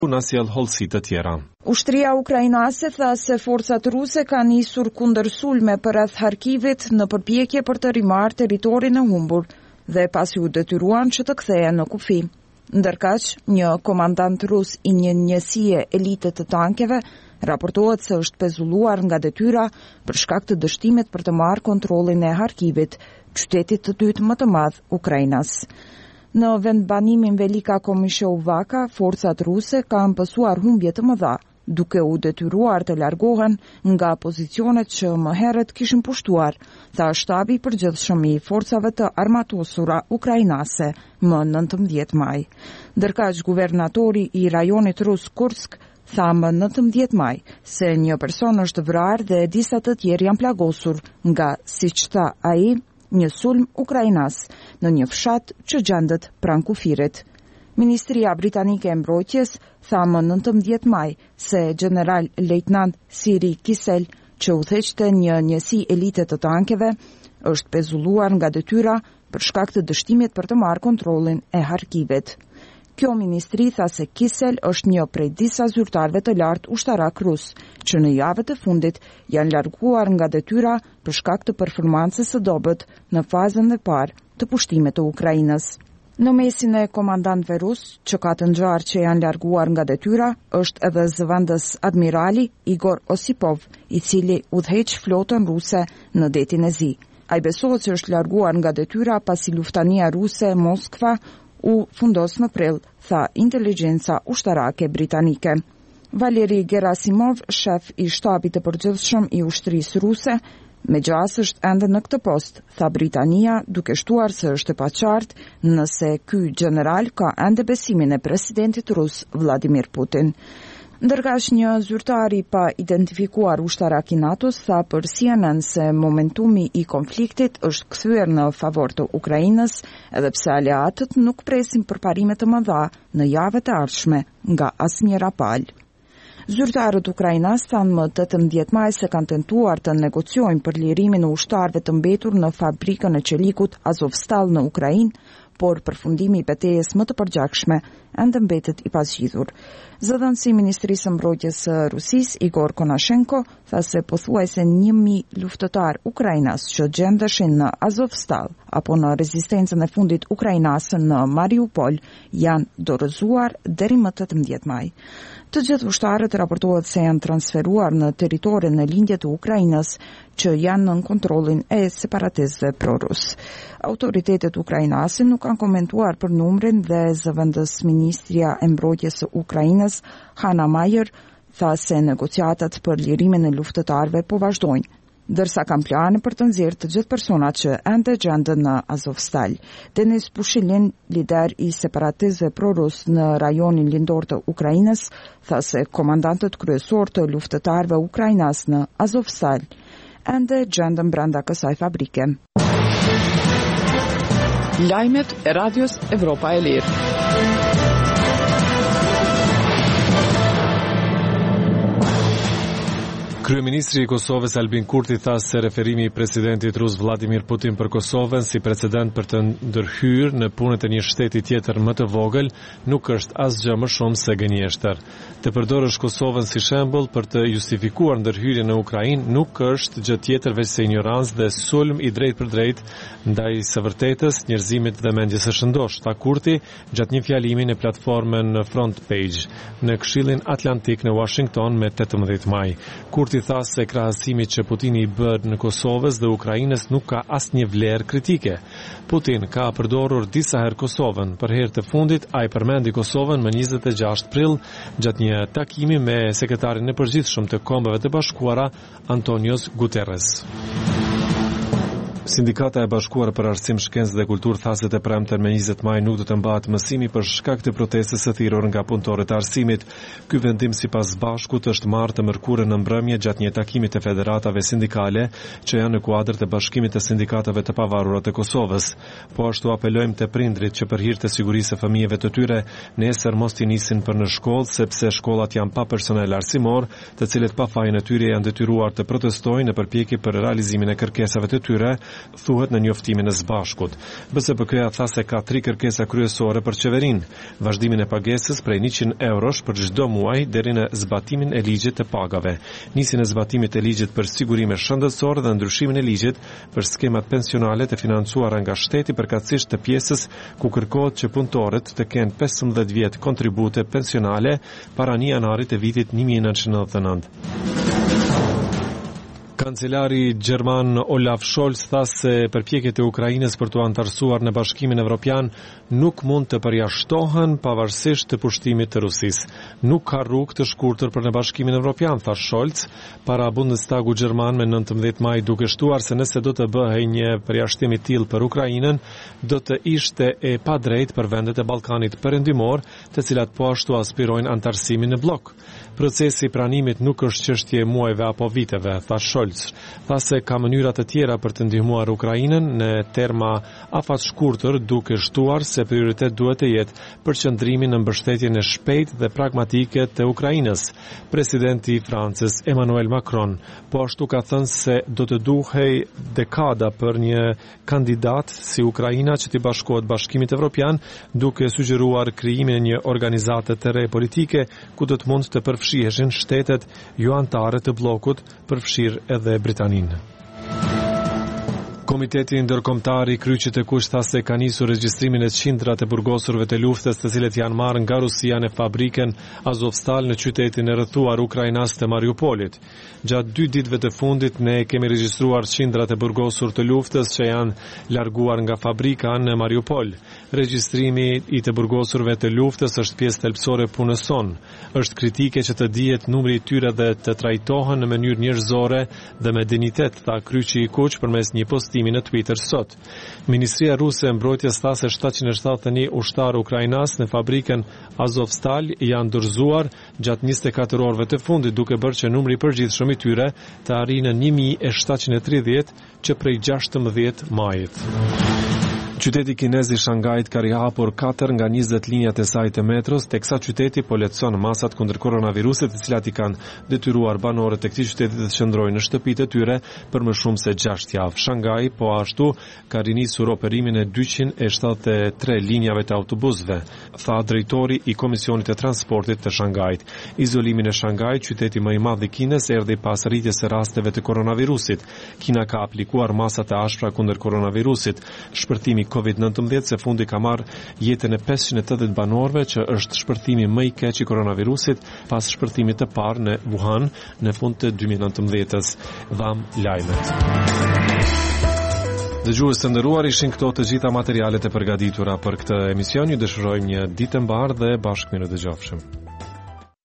na sjell hollësi të tjera. Ushtria ukrainase tha se forcat ruse kanë nisur kundër sulme përreth Harkivit në përpjekje për të rimarrë territorin e humbur dhe pasi u detyruan që të kthehen në kufi. Ndërkaq, një komandant rus i një njësie elite të tankeve raportohet se është pezulluar nga detyra për shkak të dështimit për të marrë kontrollin e Harkivit, qytetit të dytë më të madh Ukrainas. Në vendbanimin Velika Komishovaka, forcat ruse kanë pësuar humbje të mëdha, duke u detyruar të largohen nga pozicionet që më herët kishin pushtuar, tha shtabi i përgjithshëm i forcave të armatosura ukrainase më 19 maj. Ndërkaq guvernatori i rajonit rus Kursk tha më 19 maj se një person është vrarë dhe disa të tjerë janë plagosur nga, siç tha ai, një sulm ukrainas në një fshat që gjendet pranë kufirit. Ministria Britanike e Mbrojtjes tha më 19 maj se general lejtnant Siri Kisel, që udhëheqte një njësi elite të tankeve, është pezulluar nga detyra për shkak të dështimit për të marrë kontrollin e Harkivit. Kjo ministri tha se Kisel është një prej disa zyrtarëve të lartë ushtarak rus, që në javët e fundit janë larguar nga detyra për shkak të performancës së dobët në fazën e parë të pushtimit të Ukrainës. Në mesin e komandantëve rus, që ka të ngjarë që janë larguar nga detyra, është edhe zëvendës admirali Igor Osipov, i cili udhëheq flotën ruse në detin e Zi. Ai besohet se është larguar nga detyra pasi luftania ruse Moskva u fundos në prill, tha inteligjenca ushtarake britanike. Valeri Gerasimov, shef i shtabit të përgjithshëm i ushtrisë ruse, megjithëse është ende në këtë post, tha Britania, duke shtuar se është e paqartë nëse ky general ka ende besimin e presidentit rus Vladimir Putin. Ndërkaq një zyrtar i pa identifikuar ushtarak i NATO-s tha për CNN se momentumi i konfliktit është kthyer në favor të Ukrainës, edhe pse aleatët nuk presin përparime të mëdha në javët e ardhshme nga asnjëra palë. Zyrtarët ukrainas thanë më 18 maj se kanë tentuar të negociojnë për lirimin e ushtarëve të mbetur në fabrikën e qelikut Azovstal në Ukrainë, por përfundimi i betejës më të përgjakshme ende mbetet i pasgjidhur. Zëdhënësi i Ministrisë së Mbrojtjes së Rusisë, Igor Konashenko, tha se pothuajse 1000 luftëtar ukrainas që gjendeshin në Azovstal apo në rezistencën e fundit ukrainase në Mariupol janë dorëzuar deri më 18 maj. Të gjithë ushtarët raportohet se janë transferuar në teritorin e lindje të Ukrainës që janë nën kontrollin e separatistëve pro-rus. Autoritetet ukrainase nuk kanë komentuar për numrin dhe zëvendës Ministria e Mbrojtjes së Ukrainës, Hanna Mayer, tha se negociatat për lirimin e luftëtarëve po vazhdojnë, ndërsa kanë plane për të nxjerrë të gjithë personat që ende gjenden në Azovstal. Denis Pushilin, lider i separatistëve pro-rus në rajonin lindor të Ukrainës, tha se komandantët kryesor të luftëtarëve ukrainas në Azovstal ende gjenden brenda kësaj fabrike. Lajmet e Radios Evropa e Lirë. Kryeministri i Kosovës Albin Kurti tha se referimi i presidentit rus Vladimir Putin për Kosovën si precedent për të ndërhyrë në punët e një shteti tjetër më të vogël nuk është asgjë më shumë se gënjeshtër. Të përdorësh Kosovën si shembull për të justifikuar ndërhyrjen në Ukrainë nuk është gjë tjetër veç se ignorancë dhe sulm i drejt për drejt ndaj së vërtetës, njerëzimit dhe mendjes së shëndosh, tha Kurti gjatë një fjalimi në platformën Front Page në Këshillin Atlantik në Washington me 18 maj. Kurti tha se krahasimi që Putini i bën në Kosovës dhe Ukrainës nuk ka asnjë vlerë kritike. Putin ka përdorur disa herë Kosovën. Për herë të fundit ai përmendi Kosovën më 26 prill gjatë një takimi me sekretarin e përgjithshëm të Kombeve të Bashkuara Antonios Guterres. Sindikata e Bashkuar për Arsim, Shkencë dhe Kulturë tha se të premten me 20 maj nuk do të mbahet mësimi për shkak të protestës së thirrur nga punëtorët e arsimit. Ky vendim sipas Bashkut është marrë të mërkurën në mbrëmje gjatë një takimi të federatave sindikale që janë në kuadër të Bashkimit të Sindikatave të Pavarura të Kosovës. Po ashtu apelojmë te prindrit që për hir të sigurisë së fëmijëve të tyre nesër mos t'i nisin për në shkollë sepse shkollat janë pa personel arsimor, të cilët pa fajin e tyre janë detyruar të protestojnë në përpjekje për realizimin e kërkesave të tyre thuhet në njoftimin e së bashkut. BSPK-ja tha se ka 3 kërkesa kryesore për qeverinë: vazhdimin e pagesës prej 100 eurosh për çdo muaj deri në zbatimin e ligjit të pagave, nisjen e zbatimit të ligjit për sigurime shëndetësore dhe ndryshimin e ligjit për skemat pensionale të financuara nga shteti, përkatësisht të pjesës ku kërkohet që punëtorët të kenë 15 vjet kontribute pensionale para 1 janarit të vitit 1999. Kancelari gjerman Olaf Scholz tha se përpjekjet e Ukrainës për t'u antarësuar në Bashkimin Evropian nuk mund të përjashtohen pavarësisht të pushtimit të Rusisë. Nuk ka rrugë të shkurtër për në Bashkimin Evropian, tha Scholz para Bundestagu gjerman me 19 maj, duke shtuar se nëse do të bëhej një përjashtim i tillë për Ukrainën, do të ishte e padrejtë për vendet e Ballkanit Perëndimor, të cilat po ashtu aspirojnë antarësimin në blok. Procesi i pranimit nuk është çështje e muajve apo viteve, tha Scholz. Tha se ka mënyra të tjera për të ndihmuar Ukrainën në terma afat shkurtër, duke shtuar se prioritet duhet të jetë përqendrimi në mbështetjen e shpejtë dhe pragmatike të Ukrainës. Presidenti i Francës Emmanuel Macron po ashtu ka thënë se do të duhej dekada për një kandidat si Ukraina që të bashkohet Bashkimit Evropian, duke sugjeruar krijimin e një organizate të re politike ku do të mund të përfshiheshin shtetet jo anëtare të bllokut, përfshirë edhe Britaninë. Komiteti ndërkombëtar i Kryqit të Kuq tha se ka nisur regjistrimin e qindrat e burgosurve të luftës, të cilët janë marrë nga Rusia në fabrikën Azovstal në qytetin e rrethuar ukrainas të Mariupolit. Gjatë 2 ditëve të fundit ne kemi regjistruar qindrat e burgosur të luftës që janë larguar nga fabrika në Mariupol. Regjistrimi i të burgosurve të luftës është pjesë thelbësore e punës sonë. Është kritike që të dihet numri i tyre dhe të trajtohen në mënyrë njerëzore dhe me dinjitet, tha Kryqi i Kuq përmes një postimi në Twitter sot. Ministria Ruse e Mbrojtjes tha se 771 ushtarë ukrainas në fabrikën Azovstal janë dorëzuar gjatë 24 orëve të fundit, duke bërë që numri i përgjithshëm i tyre të arrijë në 1730 që prej 16 majit. Qyteti kinez i Shangajit ka rihapur 4 nga 20 linjat e saj të metros, teksa qyteti po lehtëson masat kundër koronavirusit, të cilat i kanë detyruar banorët e këtij qyteti të qëndrojnë në shtëpitë e tyre për më shumë se 6 javë. Shanghai po ashtu ka rinisur operimin e 273 linjave të autobusëve, tha drejtori i Komisionit të Transportit të Shanghait. Izolimin e Shanghai, qyteti më i madh i Kinës, erdhi pas rritjes së rasteve të koronavirusit. Kina ka aplikuar masat e ashpra kundër koronavirusit. Shpërtimi COVID-19 se fundi ka marrë jetën e 580 banorëve, që është shpërtimi më i keq i koronavirusit pas shpërtimit të parë në Wuhan në fund të 2019-s. Dham lajmet. Dëgjues të nderuar, ishin këto të gjitha materialet e përgatitura për këtë emision. Ju dëshirojmë një ditë të mbarë dhe bashkë mirë dëgjofshëm.